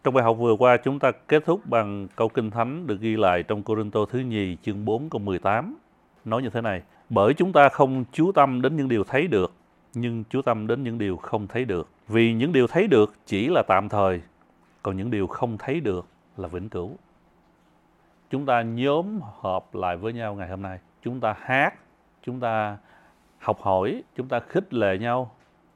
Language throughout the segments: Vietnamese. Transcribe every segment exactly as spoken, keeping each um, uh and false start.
Trong bài học vừa qua, chúng ta kết thúc bằng câu Kinh Thánh được ghi lại trong Cô-rinh-tô thứ nhì chương bốn câu mười tám. Nói như thế này: bởi chúng ta không chú tâm đến những điều thấy được, nhưng chú tâm đến những điều không thấy được. Vì những điều thấy được chỉ là tạm thời, còn những điều không thấy được là vĩnh cửu. Chúng ta nhóm họp lại với nhau ngày hôm nay. Chúng ta hát, chúng ta học hỏi, chúng ta khích lệ nhau.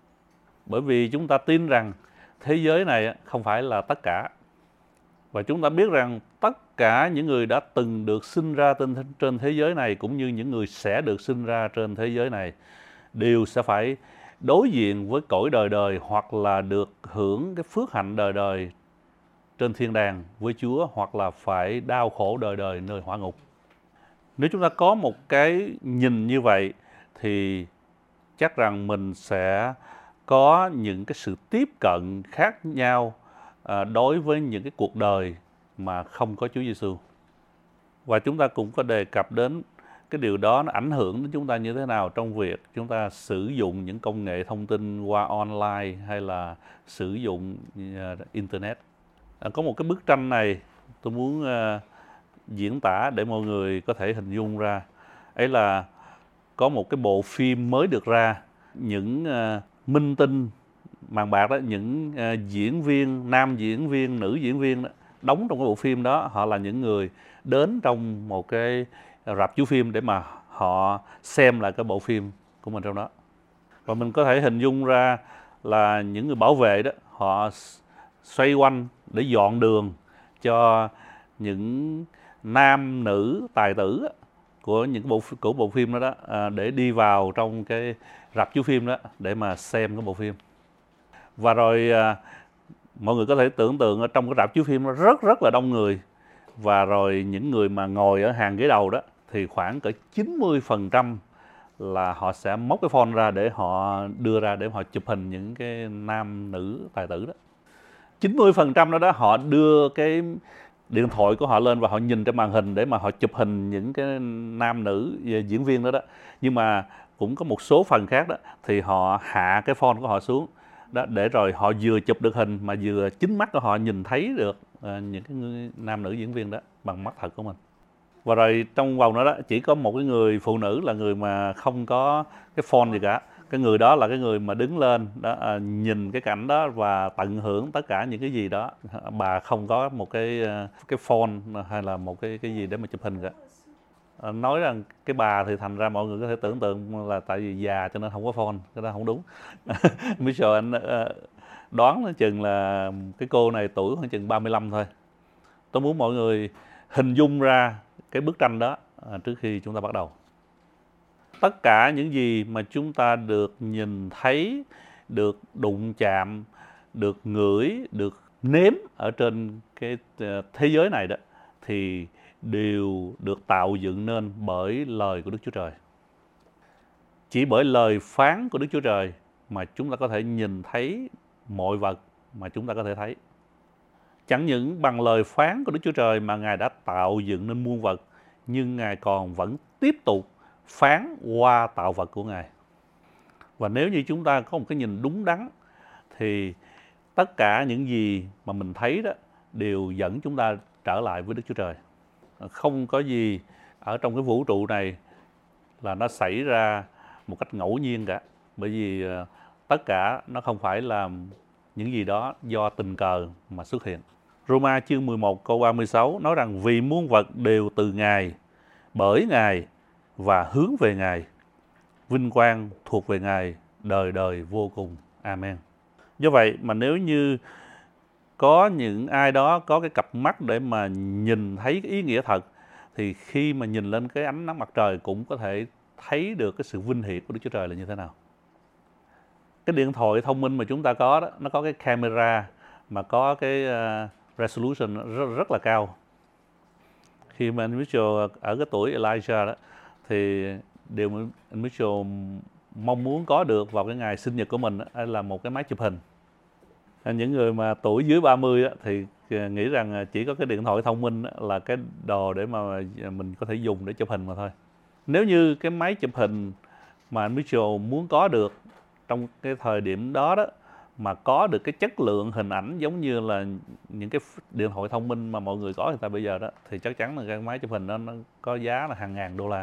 Bởi vì chúng ta tin rằng thế giới này không phải là tất cả. Và chúng ta biết rằng tất cả những người đã từng được sinh ra trên, trên thế giới này, cũng như những người sẽ được sinh ra trên thế giới này, đều sẽ phải đối diện với cõi đời đời, hoặc là được hưởng cái phước hạnh đời đời trên thiên đàng với Chúa, hoặc là phải đau khổ đời đời nơi hỏa ngục. Nếu chúng ta có một cái nhìn như vậy thì chắc rằng mình sẽ có những cái sự tiếp cận khác nhau à, đối với những cái cuộc đời mà không có Chúa Giêsu. Và chúng ta cũng có đề cập đến cái điều đó nó ảnh hưởng đến chúng ta như thế nào trong việc chúng ta sử dụng những công nghệ thông tin qua online hay là sử dụng uh, Internet. À, có một cái bức tranh này tôi muốn uh, diễn tả để mọi người có thể hình dung ra. Ấy là có một cái bộ phim mới được ra, những uh, minh tinh màn bạc đó, những uh, diễn viên, nam diễn viên, nữ diễn viên đó, đóng trong cái bộ phim đó, họ là những người đến trong một cái rạp chiếu phim để mà họ xem lại cái bộ phim của mình trong đó. Và mình có thể hình dung ra là những người bảo vệ đó, họ xoay quanh để dọn đường cho những nam nữ tài tử của những bộ của bộ phim đó, đó à, để đi vào trong cái rạp chiếu phim đó để mà xem cái bộ phim. Và rồi à, mọi người có thể tưởng tượng ở trong cái rạp chiếu phim nó rất rất là đông người, và rồi những người mà ngồi ở hàng ghế đầu đó thì khoảng cỡ chín mươi phần trăm là họ sẽ móc cái phone ra để họ đưa ra để họ chụp hình những cái nam nữ tài tử đó. chín mươi phần trăm đó đó họ đưa cái điện thoại của họ lên và họ nhìn trên màn hình để mà họ chụp hình những cái nam nữ diễn viên đó đó. Nhưng mà cũng có một số phần khác đó thì họ hạ cái phone của họ xuống đó, để rồi họ vừa chụp được hình mà vừa chính mắt của họ nhìn thấy được uh, những cái người, nam nữ diễn viên đó bằng mắt thật của mình. Và rồi trong vòng đó, đó chỉ có một cái người phụ nữ là người mà không có cái phone gì cả. Cái người đó là cái người mà đứng lên đó, à, nhìn cái cảnh đó và tận hưởng tất cả những cái gì đó. Bà không có một cái cái phone hay là một cái cái gì để mà chụp hình cả. À, nói rằng cái bà thì thành ra mọi người có thể tưởng tượng là tại vì già cho nên không có phone, cái đó không đúng. Michelle anh đoán nó chừng là cái cô này tuổi khoảng chừng ba mươi lăm thôi. Tôi muốn mọi người hình dung ra cái bức tranh đó à, trước khi chúng ta bắt đầu. Tất cả những gì mà chúng ta được nhìn thấy, được đụng chạm, được ngửi, được nếm ở trên cái thế giới này đó thì đều được tạo dựng nên bởi lời của Đức Chúa Trời. Chỉ bởi lời phán của Đức Chúa Trời mà chúng ta có thể nhìn thấy mọi vật mà chúng ta có thể thấy. Chẳng những bằng lời phán của Đức Chúa Trời mà Ngài đã tạo dựng nên muôn vật, nhưng Ngài còn vẫn tiếp tục phán qua tạo vật của Ngài. Và nếu như chúng ta có một cái nhìn đúng đắn thì tất cả những gì mà mình thấy đó đều dẫn chúng ta trở lại với Đức Chúa Trời. Không có gì ở trong cái vũ trụ này là nó xảy ra một cách ngẫu nhiên cả. Bởi vì tất cả nó không phải là những gì đó do tình cờ mà xuất hiện. Roma chương mười một câu ba mươi sáu nói rằng vì muôn vật đều từ Ngài, bởi Ngài và hướng về Ngài. Vinh quang thuộc về Ngài đời đời vô cùng. Amen. Do vậy mà nếu như có những ai đó có cái cặp mắt để mà nhìn thấy cái ý nghĩa thật, thì khi mà nhìn lên cái ánh nắng mặt trời cũng có thể thấy được cái sự vinh hiển của Đức Chúa Trời là như thế nào. Cái điện thoại thông minh mà chúng ta có đó, nó có cái camera mà có cái uh, resolution rất, rất là cao. Khi mà anh Mitchell ở cái tuổi Elijah đó thì điều mà anh Mitchell mong muốn có được vào cái ngày sinh nhật của mình đó, là một cái máy chụp hình. Những người mà tuổi dưới ba mươi đó, thì nghĩ rằng chỉ có cái điện thoại thông minh là cái đồ để mà mình có thể dùng để chụp hình mà thôi. Nếu như cái máy chụp hình mà anh Mitchell muốn có được trong cái thời điểm đó đó mà có được cái chất lượng hình ảnh giống như là những cái điện thoại thông minh mà mọi người có hiện tại bây giờ đó, thì chắc chắn là cái máy chụp hình đó nó có giá là hàng ngàn đô la.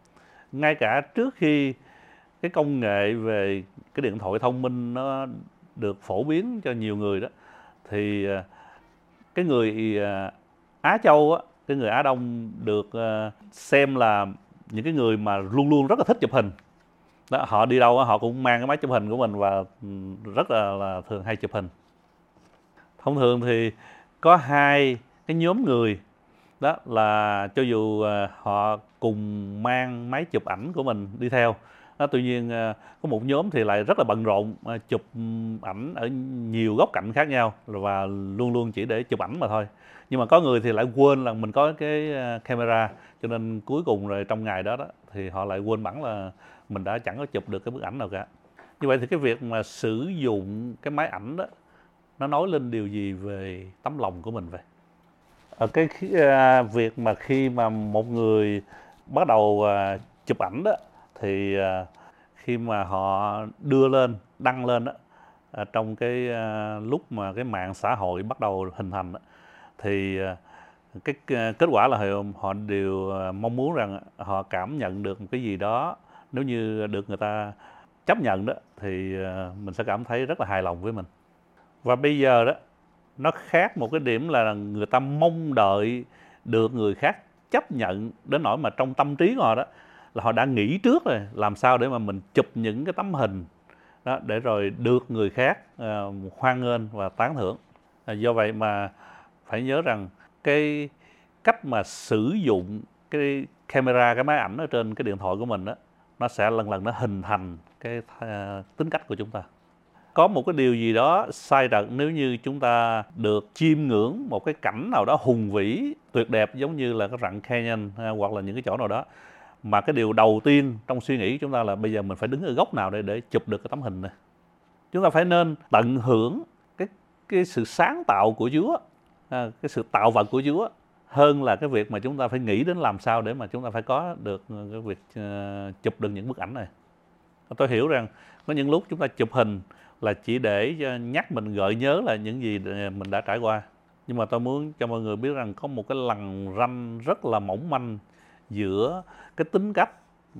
Ngay cả trước khi cái công nghệ về cái điện thoại thông minh nó được phổ biến cho nhiều người đó, thì cái người Á Châu á, cái người Á Đông được xem là những cái người mà luôn luôn rất là thích chụp hình. Đó, họ đi đâu họ cũng mang cái máy chụp hình của mình và rất là, là thường hay chụp hình. Thông thường thì có hai cái nhóm người, đó là cho dù họ cùng mang máy chụp ảnh của mình đi theo đó, tuy nhiên có một nhóm thì lại rất là bận rộn chụp ảnh ở nhiều góc cạnh khác nhau và luôn luôn chỉ để chụp ảnh mà thôi. Nhưng mà có người thì lại quên là mình có cái camera, cho nên cuối cùng rồi trong ngày đó, đó thì họ lại quên bẵng là mình đã chẳng có chụp được cái bức ảnh nào cả. Như vậy thì cái việc mà sử dụng cái máy ảnh đó nó nói lên điều gì về tấm lòng của mình vậy? Ở cái uh, việc mà khi mà một người bắt đầu uh, chụp ảnh đó, thì uh, khi mà họ đưa lên, đăng lên đó, uh, trong cái uh, lúc mà cái mạng xã hội bắt đầu hình thành đó, thì uh, cái uh, kết quả là họ, họ đều uh, mong muốn rằng họ cảm nhận được một cái gì đó. Nếu như được người ta chấp nhận đó, thì uh, mình sẽ cảm thấy rất là hài lòng với mình. Và bây giờ đó, nó khác một cái điểm là người ta mong đợi được người khác chấp nhận đến nỗi mà trong tâm trí của họ đó là họ đã nghĩ trước rồi làm sao để mà mình chụp những cái tấm hình đó để rồi được người khác uh, hoan nghênh và tán thưởng. À, do vậy mà phải nhớ rằng cái cách mà sử dụng cái camera, cái máy ảnh ở trên cái điện thoại của mình đó, nó sẽ lần lần nó hình thành cái uh, tính cách của chúng ta. Có một cái điều gì đó sai trật nếu như chúng ta được chiêm ngưỡng một cái cảnh nào đó hùng vĩ, tuyệt đẹp giống như là cái rặng Canyon hoặc là những cái chỗ nào đó, mà cái điều đầu tiên trong suy nghĩ của chúng ta là bây giờ mình phải đứng ở góc nào để để chụp được cái tấm hình này. Chúng ta phải nên tận hưởng cái cái sự sáng tạo của Chúa, cái sự tạo vật của Chúa, hơn là cái việc mà chúng ta phải nghĩ đến làm sao để mà chúng ta phải có được cái việc uh, chụp được những bức ảnh này. Tôi hiểu rằng có những lúc chúng ta chụp hình là chỉ để nhắc mình, gợi nhớ là những gì mình đã trải qua. Nhưng mà tôi muốn cho mọi người biết rằng có một cái lằn ranh rất là mỏng manh giữa cái tính cách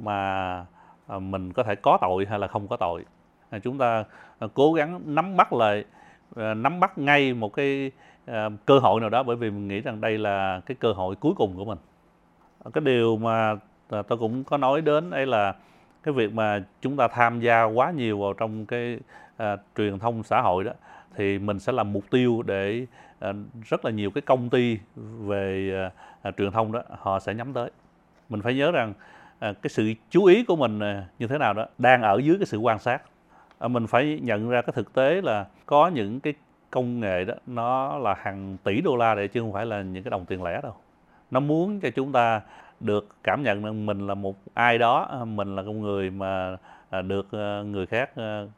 mà mình có thể có tội hay là không có tội. Chúng ta cố gắng nắm bắt lại, nắm bắt ngay một cái cơ hội nào đó, bởi vì mình nghĩ rằng đây là cái cơ hội cuối cùng của mình. Cái điều mà tôi cũng có nói đến đây là cái việc mà chúng ta tham gia quá nhiều vào trong cái à, truyền thông xã hội đó, thì mình sẽ làm mục tiêu để à, rất là nhiều cái công ty về à, truyền thông đó họ sẽ nhắm tới. Mình phải nhớ rằng à, cái sự chú ý của mình à, như thế nào đó đang ở dưới cái sự quan sát. À, mình phải nhận ra cái thực tế là có những cái công nghệ đó nó là hàng tỷ đô la để chứ không phải là những cái đồng tiền lẻ đâu. Nó muốn cho chúng ta được cảm nhận rằng mình là một ai đó, mình là con người mà được người khác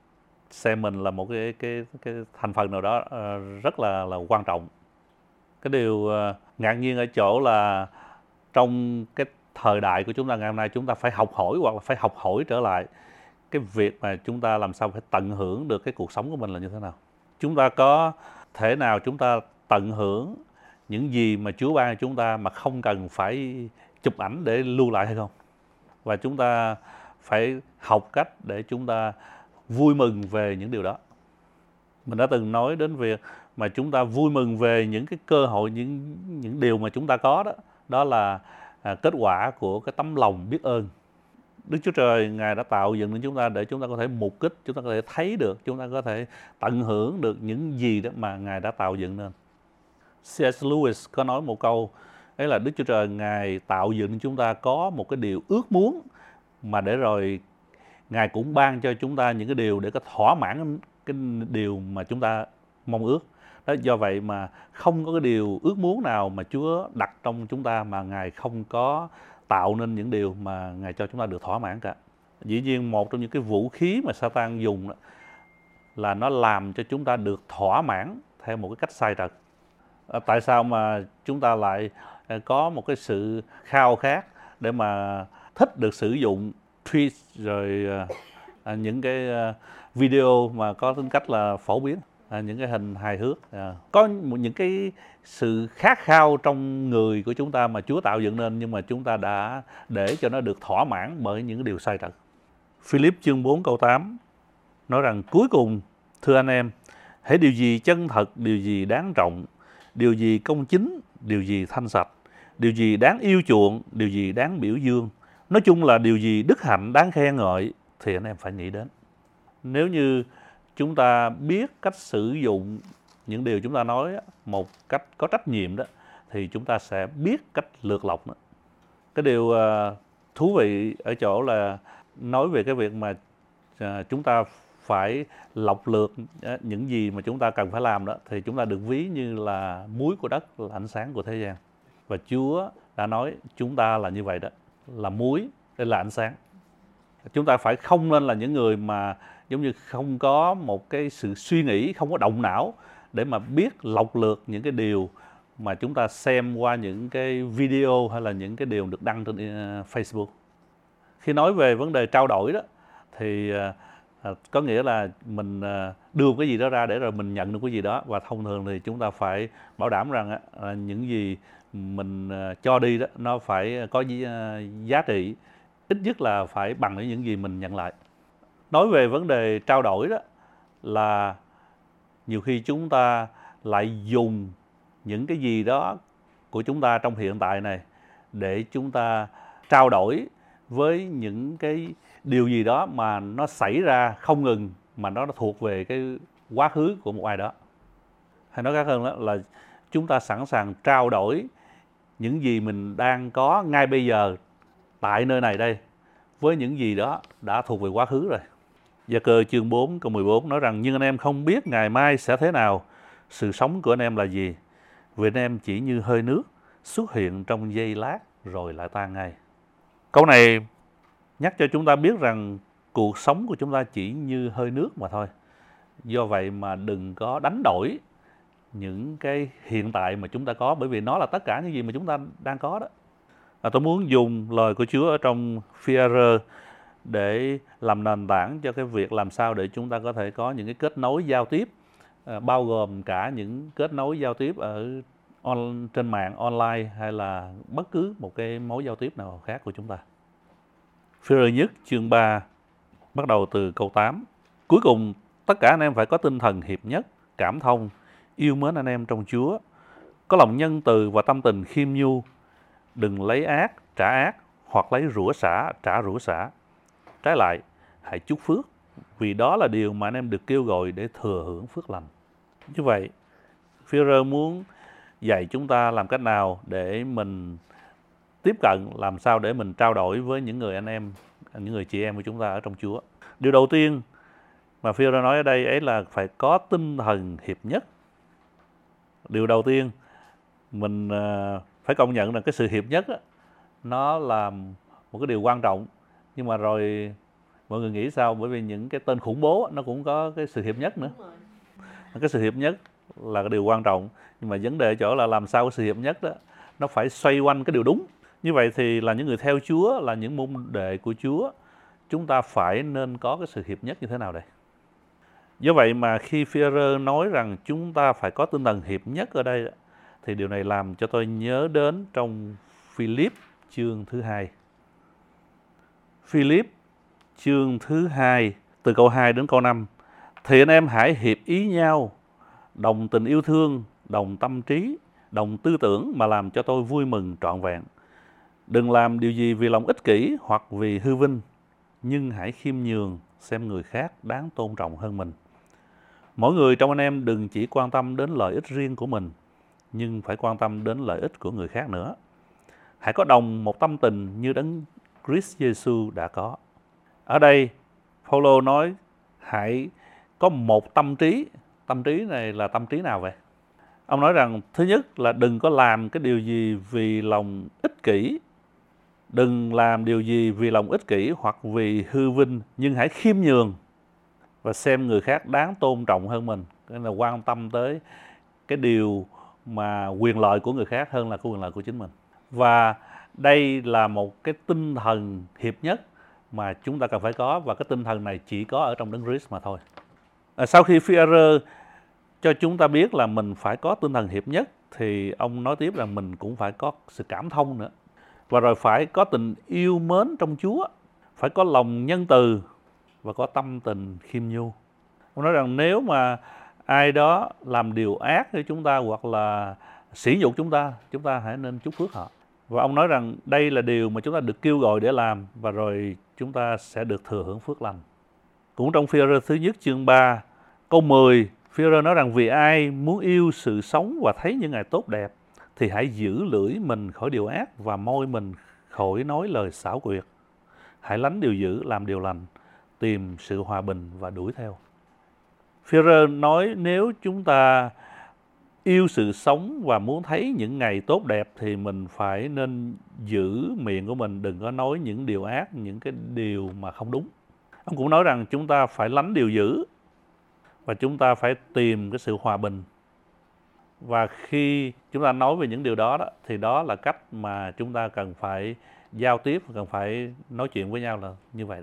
xem mình là một cái cái cái thành phần nào đó rất là là quan trọng. Cái điều ngạc nhiên ở chỗ là trong cái thời đại của chúng ta ngày hôm nay, chúng ta phải học hỏi hoặc là phải học hỏi trở lại cái việc mà chúng ta làm sao phải tận hưởng được cái cuộc sống của mình là như thế nào. Chúng ta có thể nào chúng ta tận hưởng những gì mà Chúa ban cho chúng ta mà không cần phải chụp ảnh để lưu lại hay không? Và chúng ta phải học cách để chúng ta vui mừng về những điều đó. Mình đã từng nói đến việc mà chúng ta vui mừng về những cái cơ hội, những những điều mà chúng ta có đó, đó là à, kết quả của cái tấm lòng biết ơn. Đức Chúa Trời Ngài đã tạo dựng nên chúng ta để chúng ta có thể mục kích, chúng ta có thể thấy được, chúng ta có thể tận hưởng được những gì đó mà Ngài đã tạo dựng nên. xê ét Lewis có nói một câu, đấy là Đức Chúa Trời Ngài tạo dựng chúng ta có một cái điều ước muốn, mà để rồi Ngài cũng ban cho chúng ta những cái điều để có thỏa mãn cái điều mà chúng ta mong ước. Đó, do vậy mà không có cái điều ước muốn nào mà Chúa đặt trong chúng ta mà Ngài không có tạo nên những điều mà Ngài cho chúng ta được thỏa mãn cả. Dĩ nhiên một trong những cái vũ khí mà Satan dùng đó, là nó làm cho chúng ta được thỏa mãn theo một cái cách sai trật. Tại sao mà chúng ta lại có một cái sự khao khát để mà thích được sử dụng tweet rồi à, những cái à, video mà có tính cách là phổ biến, à, những cái hình hài hước. À. Có một, những cái sự khát khao trong người của chúng ta mà Chúa tạo dựng nên, nhưng mà chúng ta đã để cho nó được thỏa mãn bởi những điều sai trật. Philip chương bốn câu tám nói rằng cuối cùng, thưa anh em, hễ điều gì chân thật, điều gì đáng trọng, điều gì công chính, điều gì thanh sạch, điều gì đáng yêu chuộng, điều gì đáng biểu dương, nói chung là điều gì đức hạnh đáng khen ngợi, thì anh em phải nghĩ đến. Nếu như chúng ta biết cách sử dụng những điều chúng ta nói một cách có trách nhiệm đó, thì chúng ta sẽ biết cách lược lọc đó. Cái điều uh, thú vị ở chỗ là nói về cái việc mà uh, chúng ta phải lọc lược uh, những gì mà chúng ta cần phải làm đó, thì chúng ta được ví như là muối của đất, là ánh sáng của thế gian. Và Chúa đã nói chúng ta là như vậy đó, là muối, đây là ánh sáng. Chúng ta phải không nên là những người mà giống như không có một cái sự suy nghĩ, không có động não để mà biết lọc lược những cái điều mà chúng ta xem qua những cái video hay là những cái điều được đăng trên uh, Facebook. Khi nói về vấn đề trao đổi đó, thì uh, có nghĩa là mình uh, đưa cái gì đó ra để rồi mình nhận được cái gì đó, và thông thường thì chúng ta phải bảo đảm rằng uh, những gì mình uh, cho đi đó nó phải có uh, giá trị, ít nhất là phải bằng với những gì mình nhận lại. Nói về vấn đề trao đổi đó, là nhiều khi chúng ta lại dùng những cái gì đó của chúng ta trong hiện tại này để chúng ta trao đổi với những cái điều gì đó mà nó xảy ra không ngừng, mà nó thuộc về cái quá khứ của một ai đó. Hay nói khác hơn đó là chúng ta sẵn sàng trao đổi những gì mình đang có ngay bây giờ tại nơi này đây với những gì đó đã thuộc về quá khứ rồi. Gia Cơ chương bốn câu mười bốn nói rằng: nhưng anh em không biết ngày mai sẽ thế nào, sự sống của anh em là gì, vì anh em chỉ như hơi nước xuất hiện trong giây lát rồi lại tan ngay. Câu này nhắc cho chúng ta biết rằng cuộc sống của chúng ta chỉ như hơi nước mà thôi. Do vậy mà đừng có đánh đổi những cái hiện tại mà chúng ta có, bởi vì nó là tất cả những gì mà chúng ta đang có đó. À, tôi muốn dùng lời của Chúa ở trong Phi-e-rơ để làm nền tảng cho cái việc làm sao để chúng ta có thể có những cái kết nối giao tiếp, à, bao gồm cả những kết nối giao tiếp ở on, trên mạng, online, hay là bất cứ một cái mối giao tiếp nào khác của chúng ta. Phi-e-rơ nhất chương ba bắt đầu từ câu tám. Cuối cùng tất cả anh em phải có tinh thần hiệp nhất, cảm thông, yêu mến anh em trong Chúa, có lòng nhân từ và tâm tình khiêm nhu, đừng lấy ác trả ác, hoặc lấy rủa xả trả rủa xả. Trái lại, hãy chúc phước, vì đó là điều mà anh em được kêu gọi để thừa hưởng phước lành. Như vậy, Phi-e-rơ muốn dạy chúng ta làm cách nào để mình tiếp cận, làm sao để mình trao đổi với những người anh em, những người chị em của chúng ta ở trong Chúa. Điều đầu tiên mà Phi-e-rơ nói ở đây ấy là phải có tinh thần hiệp nhất. Điều đầu tiên mình phải công nhận rằng cái sự hiệp nhất đó, nó là một cái điều quan trọng. Nhưng mà rồi mọi người nghĩ sao? Bởi vì những cái tên khủng bố nó cũng có cái sự hiệp nhất nữa. Cái sự hiệp nhất là cái điều quan trọng, nhưng mà vấn đề ở chỗ là làm sao cái sự hiệp nhất đó nó phải xoay quanh cái điều đúng. Như vậy thì là những người theo Chúa, là những môn đệ của Chúa, chúng ta phải nên có cái sự hiệp nhất như thế nào đây? Do vậy mà khi Phi-e-rơ nói rằng chúng ta phải có tinh thần hiệp nhất ở đây, thì điều này làm cho tôi nhớ đến trong Philip chương thứ hai. Philip chương thứ hai từ câu hai đến câu năm. Thì anh em hãy hiệp ý nhau, đồng tình yêu thương, đồng tâm trí, đồng tư tưởng mà làm cho tôi vui mừng trọn vẹn. Đừng làm điều gì vì lòng ích kỷ hoặc vì hư vinh, nhưng hãy khiêm nhường, xem người khác đáng tôn trọng hơn mình. Mỗi người trong anh em đừng chỉ quan tâm đến lợi ích riêng của mình, nhưng phải quan tâm đến lợi ích của người khác nữa. Hãy có đồng một tâm tình như Đấng Christ Jesus đã có. Ở đây, Phaolô nói hãy có một tâm trí. Tâm trí này là tâm trí nào vậy? Ông nói rằng thứ nhất là đừng có làm cái điều gì vì lòng ích kỷ. Đừng làm điều gì vì lòng ích kỷ hoặc vì hư vinh, nhưng hãy khiêm nhường và xem người khác đáng tôn trọng hơn mình. Cái là quan tâm tới cái điều mà quyền lợi của người khác hơn là cái quyền lợi của chính mình. Và đây là một cái tinh thần hiệp nhất mà chúng ta cần phải có, và cái tinh thần này chỉ có ở trong Đấng Christ mà thôi. À, sau khi Phi-e-rơ cho chúng ta biết là mình phải có tinh thần hiệp nhất, thì ông nói tiếp là mình cũng phải có sự cảm thông nữa. Và rồi phải có tình yêu mến trong Chúa, phải có lòng nhân từ và có tâm tình khiêm nhu. Ông nói rằng nếu mà ai đó làm điều ác với chúng ta hoặc là sỉ nhục chúng ta, chúng ta hãy nên chúc phước họ. Và ông nói rằng đây là điều mà chúng ta được kêu gọi để làm, và rồi chúng ta sẽ được thừa hưởng phước lành. Cũng trong Phi-e-rơ thứ nhất chương ba câu mười, Phi-e-rơ nói rằng vì ai muốn yêu sự sống và thấy những ngày tốt đẹp thì hãy giữ lưỡi mình khỏi điều ác và môi mình khỏi nói lời xảo quyệt. Hãy lánh điều dữ, làm điều lành, tìm sự hòa bình và đuổi theo. Phi-e-rơ nói nếu chúng ta yêu sự sống và muốn thấy những ngày tốt đẹp thì mình phải nên giữ miệng của mình, đừng có nói những điều ác, những cái điều mà không đúng. Ông cũng nói rằng chúng ta phải lánh điều dữ và chúng ta phải tìm cái sự hòa bình. Và khi chúng ta nói về những điều đó, đó thì đó là cách mà chúng ta cần phải giao tiếp, cần phải nói chuyện với nhau là như vậy đó.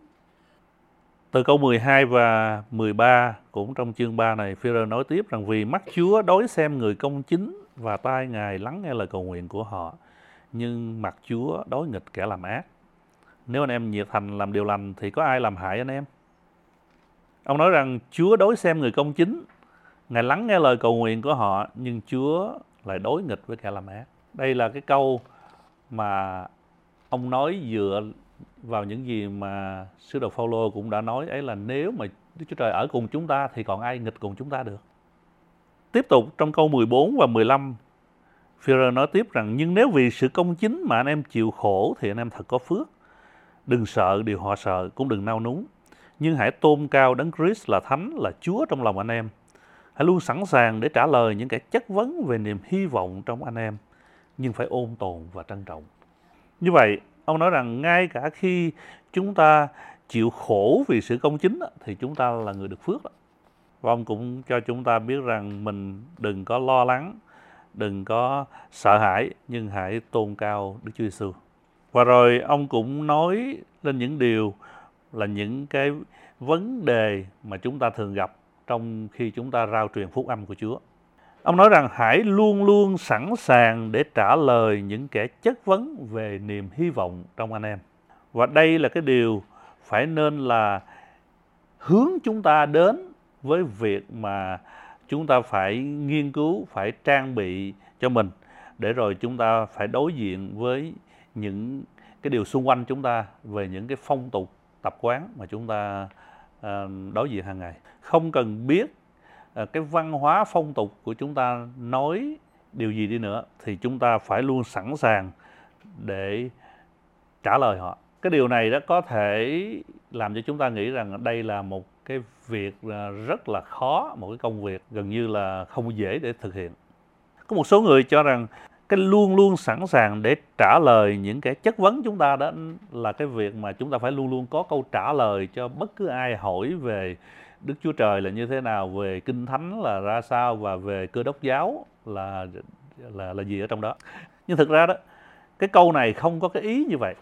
Từ câu mười hai và mười ba cũng trong chương ba này, Phi-e-rơ nói tiếp rằng vì mắt Chúa đối xem người công chính và tai Ngài lắng nghe lời cầu nguyện của họ, nhưng mặt Chúa đối nghịch kẻ làm ác. Nếu anh em nhiệt thành làm điều lành thì có ai làm hại anh em? Ông nói rằng Chúa đối xem người công chính, Ngài lắng nghe lời cầu nguyện của họ, nhưng Chúa lại đối nghịch với kẻ làm ác. Đây là cái câu mà ông nói dựa vào những gì mà sứ đồ Phao-lô cũng đã nói ấy, là nếu mà Đức Chúa Trời ở cùng chúng ta thì còn ai nghịch cùng chúng ta được. Tiếp tục trong câu mười bốn và mười lăm, Phi-e-rơ nói tiếp rằng nhưng nếu vì sự công chính mà anh em chịu khổ thì anh em thật có phước. Đừng sợ điều họ sợ, cũng đừng nao núng, nhưng hãy tôn cao Đấng Christ là Thánh, là Chúa trong lòng anh em. Hãy luôn sẵn sàng để trả lời những kẻ chất vấn về niềm hy vọng trong anh em, nhưng phải ôn tồn và trân trọng. Như vậy, ông nói rằng ngay cả khi chúng ta chịu khổ vì sự công chính thì chúng ta là người được phước. Và ông cũng cho chúng ta biết rằng mình đừng có lo lắng, đừng có sợ hãi, nhưng hãy tôn cao Đức Chúa Giêsu. Và rồi ông cũng nói lên những điều là những cái vấn đề mà chúng ta thường gặp trong khi chúng ta rao truyền phúc âm của Chúa. Ông nói rằng hãy luôn luôn sẵn sàng để trả lời những kẻ chất vấn về niềm hy vọng trong anh em. Và đây là cái điều phải nên là hướng chúng ta đến với việc mà chúng ta phải nghiên cứu, phải trang bị cho mình, để rồi chúng ta phải đối diện với những cái điều xung quanh chúng ta, về những cái phong tục tập quán mà chúng ta à, đối diện hàng ngày. Không cần biết à, cái văn hóa phong tục của chúng ta nói điều gì đi nữa, thì chúng ta phải luôn sẵn sàng để trả lời họ. Cái điều này đó có thể làm cho chúng ta nghĩ rằng đây là một cái việc rất là khó, một cái công việc gần như là không dễ để thực hiện. Có một số người cho rằng cái luôn luôn sẵn sàng để trả lời những cái chất vấn chúng ta, đó là cái việc mà chúng ta phải luôn luôn có câu trả lời cho bất cứ ai hỏi về Đức Chúa Trời là như thế nào, về Kinh Thánh là ra sao, và về Cơ Đốc giáo là là là gì ở trong đó. Nhưng thực ra đó, cái câu này không có cái ý như vậy.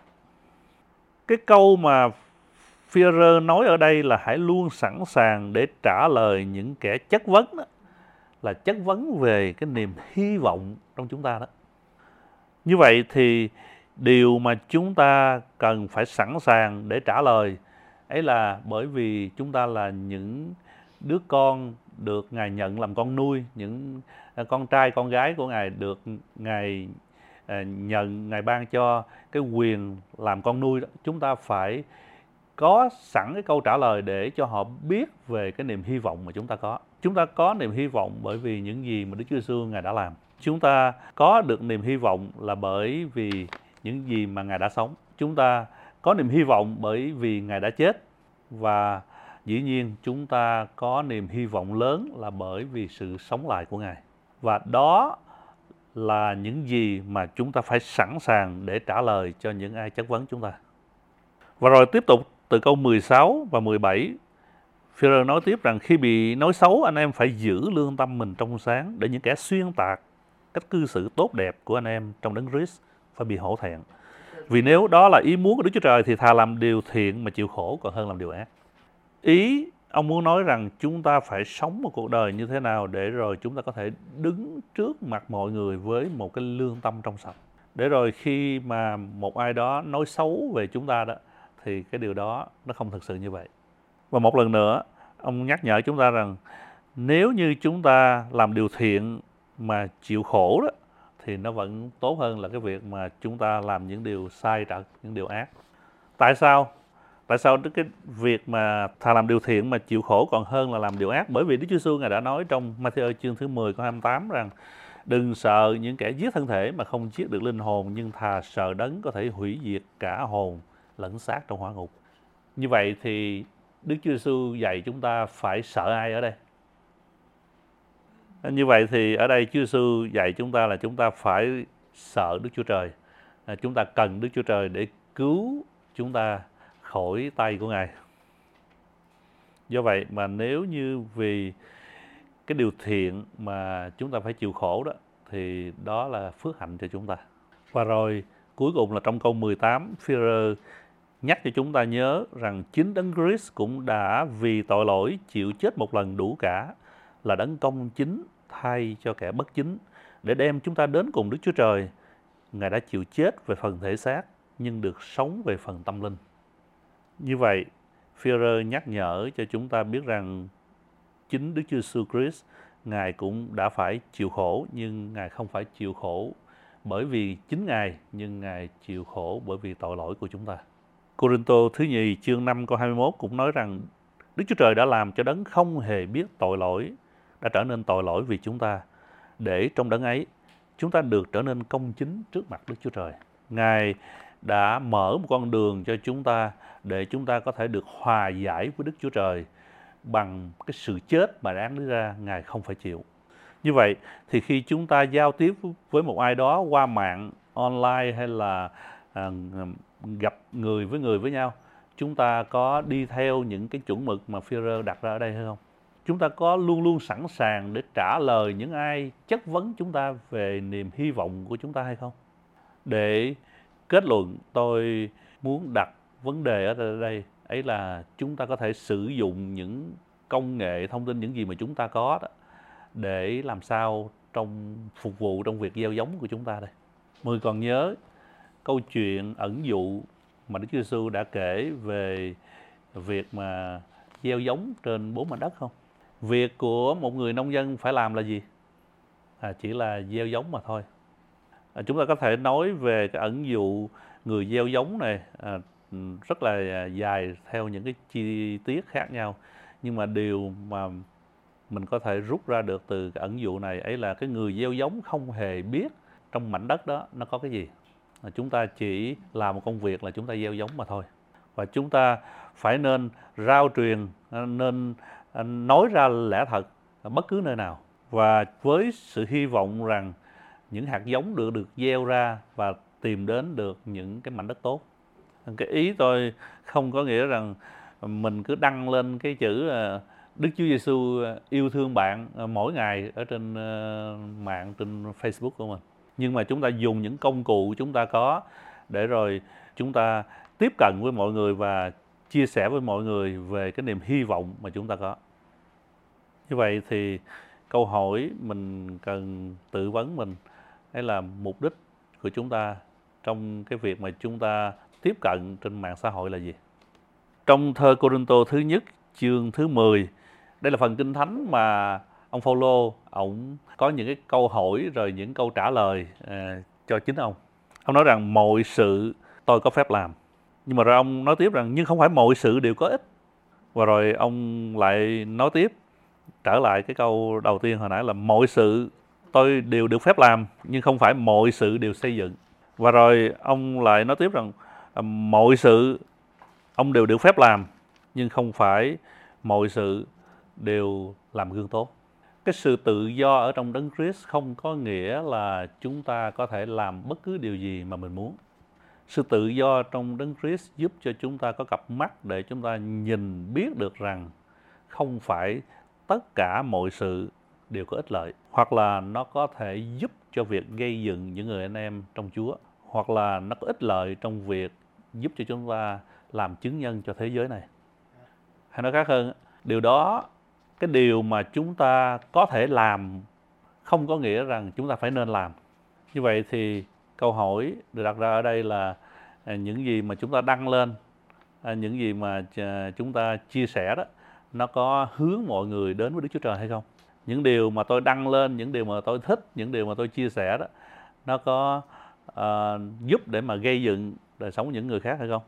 Cái câu mà Phi-e-rơ nói ở đây là hãy luôn sẵn sàng để trả lời những kẻ chất vấn đó, là chất vấn về cái niềm hy vọng trong chúng ta đó. Như vậy thì điều mà chúng ta cần phải sẵn sàng để trả lời ấy là bởi vì chúng ta là những đứa con được Ngài nhận làm con nuôi, những con trai con gái của Ngài được Ngài nhận, Ngài ban cho cái quyền làm con nuôi đó. Chúng ta phải có sẵn cái câu trả lời để cho họ biết về cái niềm hy vọng mà chúng ta có. Chúng ta có niềm hy vọng bởi vì những gì mà Đức Chúa Giêsu Ngài đã làm. Chúng ta có được niềm hy vọng là bởi vì những gì mà Ngài đã sống. Chúng ta có niềm hy vọng bởi vì Ngài đã chết. Và dĩ nhiên chúng ta có niềm hy vọng lớn là bởi vì sự sống lại của Ngài. Và đó là những gì mà chúng ta phải sẵn sàng để trả lời cho những ai chất vấn chúng ta. Và rồi tiếp tục từ câu mười sáu và mười bảy, Phi-e-rơ nói tiếp rằng khi bị nói xấu, anh em phải giữ lương tâm mình trong sáng, để những kẻ xuyên tạc cách cư xử tốt đẹp của anh em trong Đấng Christ phải bị hổ thẹn. Vì nếu đó là ý muốn của Đức Chúa Trời thì thà làm điều thiện mà chịu khổ còn hơn làm điều ác. Ý ông muốn nói rằng chúng ta phải sống một cuộc đời như thế nào để rồi chúng ta có thể đứng trước mặt mọi người với một cái lương tâm trong sạch. Để rồi khi mà một ai đó nói xấu về chúng ta đó thì cái điều đó nó không thực sự như vậy. Và một lần nữa, ông nhắc nhở chúng ta rằng nếu như chúng ta làm điều thiện mà chịu khổ đó thì nó vẫn tốt hơn là cái việc mà chúng ta làm những điều sai trật, những điều ác. Tại sao? Tại sao cái việc mà thà làm điều thiện mà chịu khổ còn hơn là làm điều ác? Bởi vì Đức Chúa Giêsu Ngài đã nói trong Ma-thi-ơ chương thứ mười câu hai mươi tám rằng đừng sợ những kẻ giết thân thể mà không giết được linh hồn, nhưng thà sợ đấng có thể hủy diệt cả hồn lẫn xác trong hỏa ngục. Như vậy thì Đức Chúa Giêsu dạy chúng ta phải sợ ai ở đây? Như vậy thì ở đây Chúa Giêsu dạy chúng ta là chúng ta phải sợ Đức Chúa Trời. À, chúng ta cần Đức Chúa Trời để cứu chúng ta khỏi tay của Ngài. Do vậy mà nếu như vì cái điều thiện mà chúng ta phải chịu khổ đó thì đó là phước hạnh cho chúng ta. Và rồi cuối cùng là trong câu mười tám, Phi-e-rơ nhắc cho chúng ta nhớ rằng chính Đấng Christ cũng đã vì tội lỗi chịu chết một lần đủ cả, là đấng công chính thay cho kẻ bất chính, để đem chúng ta đến cùng Đức Chúa Trời. Ngài đã chịu chết về phần thể xác nhưng được sống về phần tâm linh. Như vậy, Phi-e-rơ nhắc nhở cho chúng ta biết rằng chính Đức Chúa Giêsu Christ, Ngài cũng đã phải chịu khổ, nhưng Ngài không phải chịu khổ bởi vì chính Ngài, nhưng Ngài chịu khổ bởi vì tội lỗi của chúng ta. Cô-rinh-tô thứ nhì chương năm câu hai mươi mốt cũng nói rằng Đức Chúa Trời đã làm cho đấng không hề biết tội lỗi đã trở nên tội lỗi vì chúng ta, để trong đấng ấy chúng ta được trở nên công chính trước mặt Đức Chúa Trời. Ngài đã mở một con đường cho chúng ta để chúng ta có thể được hòa giải với Đức Chúa Trời bằng cái sự chết mà đáng lý ra Ngài không phải chịu. Như vậy thì khi chúng ta giao tiếp với một ai đó qua mạng, online hay là à, gặp người với người với nhau, chúng ta có đi theo những cái chuẩn mực mà Phi-e-rơ đặt ra ở đây hay không? Chúng ta có luôn luôn sẵn sàng để trả lời những ai chất vấn chúng ta về niềm hy vọng của chúng ta hay không? Để kết luận, tôi muốn đặt vấn đề ở đây ấy là chúng ta có thể sử dụng những công nghệ thông tin, những gì mà chúng ta có đó, để làm sao trong phục vụ trong việc gieo giống của chúng ta đây. Mọi người còn nhớ câu chuyện ẩn dụ mà Đức Chúa Giêsu đã kể về việc mà gieo giống trên bốn mảnh đất không? Việc của một người nông dân phải làm là gì? À, chỉ là gieo giống mà thôi. À, chúng ta có thể nói về cái ẩn dụ người gieo giống này à, rất là dài theo những cái chi tiết khác nhau, nhưng mà điều mà mình có thể rút ra được từ cái ẩn dụ này ấy là cái người gieo giống không hề biết trong mảnh đất đó nó có cái gì. À, chúng ta chỉ làm một công việc là chúng ta gieo giống mà thôi. Và chúng ta phải nên rao truyền, nên nói ra lẽ thật ở bất cứ nơi nào, và với sự hy vọng rằng những hạt giống được được gieo ra và tìm đến được những cái mảnh đất tốt. Cái ý tôi không có nghĩa rằng mình cứ đăng lên cái chữ Đức Chúa Giêsu yêu thương bạn mỗi ngày ở trên mạng, trên Facebook của mình. Nhưng mà chúng ta dùng những công cụ chúng ta có để rồi chúng ta tiếp cận với mọi người và chia sẻ với mọi người về cái niềm hy vọng mà chúng ta có. Như vậy thì câu hỏi mình cần tự vấn mình hay là mục đích của chúng ta trong cái việc mà chúng ta tiếp cận trên mạng xã hội là gì? Trong thơ Cô-rinh-tô thứ nhất chương thứ mười, đây là phần kinh thánh mà ông Phao-lô ông có những cái câu hỏi rồi những câu trả lời à, cho chính ông. Ông nói rằng mọi sự tôi có phép làm, nhưng mà rồi ông nói tiếp rằng nhưng không phải mọi sự đều có ích. Và rồi ông lại nói tiếp, trở lại cái câu đầu tiên hồi nãy là mọi sự tôi đều được phép làm, nhưng không phải mọi sự đều xây dựng. Và rồi ông lại nói tiếp rằng mọi sự ông đều được phép làm, nhưng không phải mọi sự đều làm gương tốt. Cái sự tự do ở trong Đấng Christ không có nghĩa là chúng ta có thể làm bất cứ điều gì mà mình muốn. Sự tự do trong Đấng Christ giúp cho chúng ta có cặp mắt để chúng ta nhìn biết được rằng không phải tất cả mọi sự đều có ích lợi, hoặc là nó có thể giúp cho việc gây dựng những người anh em trong Chúa, hoặc là nó có ích lợi trong việc giúp cho chúng ta làm chứng nhân cho thế giới này. Hay nói khác hơn, điều đó, cái điều mà chúng ta có thể làm không có nghĩa rằng chúng ta phải nên làm. Như vậy thì câu hỏi được đặt ra ở đây là những gì mà chúng ta đăng lên, những gì mà chúng ta chia sẻ đó, nó có hướng mọi người đến với Đức Chúa Trời hay không? Những điều mà tôi đăng lên, những điều mà tôi thích, những điều mà tôi chia sẻ đó, nó có uh, giúp để mà gây dựng đời sống của những người khác hay không?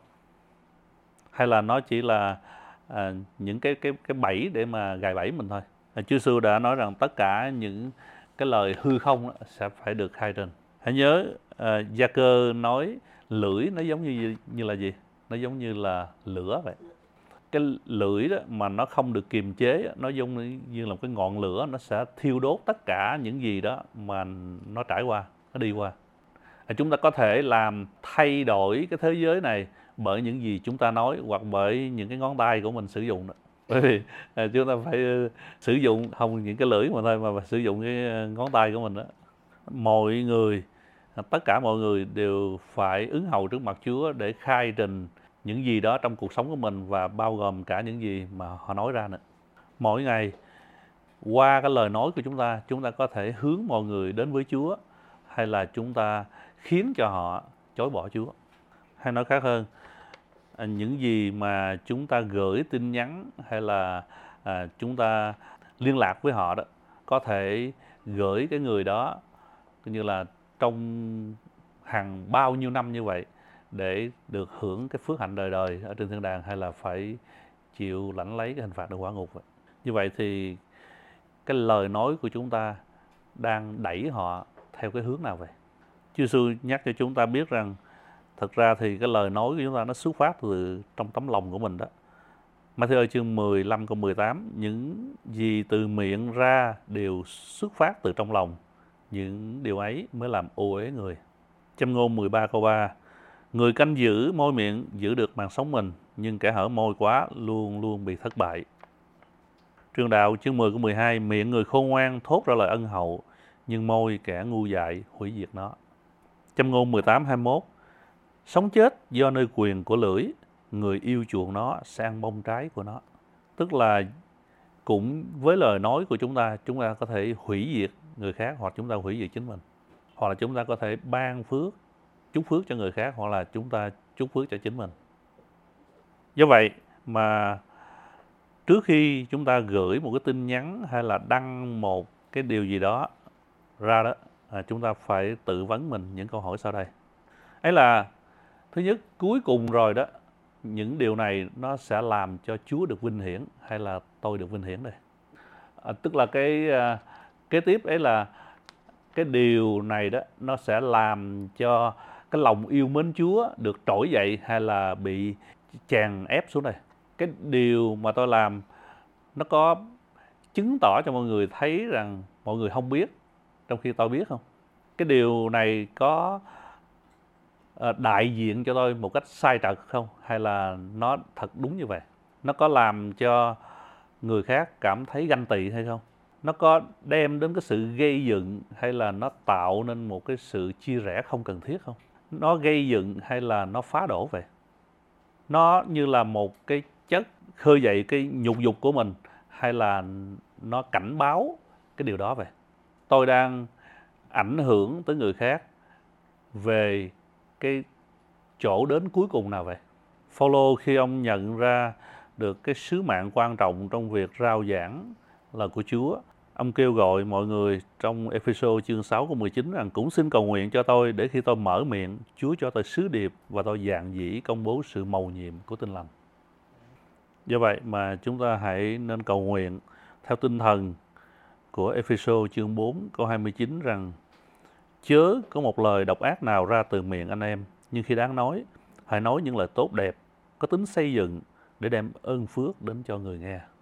Hay là nó chỉ là uh, những cái cái cái bẫy để mà gài bẫy mình thôi? Chúa Giêsu đã nói rằng tất cả những cái lời hư không sẽ phải được khai trình. Hãy nhớ uh, Gia-cơ nói lưỡi nó giống như như là gì? Nó giống như là lửa vậy. Cái lưỡi đó mà nó không được kiềm chế, nó giống như là một cái ngọn lửa, nó sẽ thiêu đốt tất cả những gì đó mà nó trải qua, nó đi qua. Chúng ta có thể làm thay đổi cái thế giới này bởi những gì chúng ta nói, hoặc bởi những cái ngón tay của mình sử dụng đó. Bởi vì chúng ta phải sử dụng không những cái lưỡi mà thôi, mà sử dụng cái ngón tay của mình đó. Mọi người, tất cả mọi người đều phải ứng hầu trước mặt Chúa để khai trình những gì đó trong cuộc sống của mình, và bao gồm cả những gì mà họ nói ra nữa. Mỗi ngày, qua cái lời nói của chúng ta, chúng ta có thể hướng mọi người đến với Chúa, hay là chúng ta khiến cho họ chối bỏ Chúa. Hay nói khác hơn, những gì mà chúng ta gửi tin nhắn hay là à, chúng ta liên lạc với họ đó, có thể gửi cái người đó như là trong hàng bao nhiêu năm như vậy để được hưởng cái phước hạnh đời đời ở trên thiên đàng, hay là phải chịu lãnh lấy cái hình phạt ở quả ngục vậy. Như vậy thì cái lời nói của chúng ta đang đẩy họ theo cái hướng nào vậy? Chúa Giêsu nhắc cho chúng ta biết rằng thật ra thì cái lời nói của chúng ta nó xuất phát từ trong tấm lòng của mình đó. Ma-thi-ơ chương mười lăm câu mười tám, những gì từ miệng ra đều xuất phát từ trong lòng, những điều ấy mới làm ô uế người. Châm ngôn mười ba câu ba, người canh giữ môi miệng giữ được mạng sống mình, nhưng kẻ hở môi quá luôn luôn bị thất bại. Truyền đạo chương mười câu mười hai, miệng người khôn ngoan thốt ra lời ân hậu, nhưng môi kẻ ngu dại hủy diệt nó. Châm ngôn mười tám hai mươi mốt, sống chết do nơi quyền của lưỡi, người yêu chuộng nó sẽ ăn bông trái của nó. Tức là cũng với lời nói của chúng ta, chúng ta có thể hủy diệt người khác, hoặc chúng ta hủy diệt chính mình. Hoặc là chúng ta có thể ban phước, chúc phước cho người khác, hoặc là chúng ta chúc phước cho chính mình. Do vậy mà trước khi chúng ta gửi một cái tin nhắn hay là đăng một cái điều gì đó ra đó, à, chúng ta phải tự vấn mình những câu hỏi sau đây. Ấy là, thứ nhất, cuối cùng rồi đó, những điều này nó sẽ làm cho Chúa được vinh hiển, hay là tôi được vinh hiển đây? À, tức là cái à, kế tiếp ấy là cái điều này đó, nó sẽ làm cho cái lòng yêu mến Chúa được trỗi dậy, hay là bị chèn ép xuống đây? Cái điều mà tôi làm nó có chứng tỏ cho mọi người thấy rằng mọi người không biết, trong khi tôi biết không? Cái điều này có uh, đại diện cho tôi một cách sai trật không? Hay là nó thật đúng như vậy? Nó có làm cho người khác cảm thấy ganh tị hay không? Nó có đem đến cái sự gây dựng, hay là nó tạo nên một cái sự chia rẽ không cần thiết không? Nó gây dựng hay là nó phá đổ vậy? Nó như là một cái chất khơi dậy cái nhục dục của mình, hay là nó cảnh báo cái điều đó vậy? Tôi đang ảnh hưởng tới người khác về cái chỗ đến cuối cùng nào vậy? Phaolô khi ông nhận ra được cái sứ mạng quan trọng trong việc rao giảng lời của Chúa, ông kêu gọi mọi người trong Ê-phê-sô chương sáu câu mười chín rằng cũng xin cầu nguyện cho tôi để khi tôi mở miệng, Chúa cho tôi sứ điệp và tôi dạn dĩ công bố sự mầu nhiệm của Tin Lành. Do vậy mà chúng ta hãy nên cầu nguyện theo tinh thần của Ê-phê-sô chương bốn câu hai mươi chín rằng chớ có một lời độc ác nào ra từ miệng anh em, nhưng khi đáng nói, hãy nói những lời tốt đẹp, có tính xây dựng để đem ơn phước đến cho người nghe.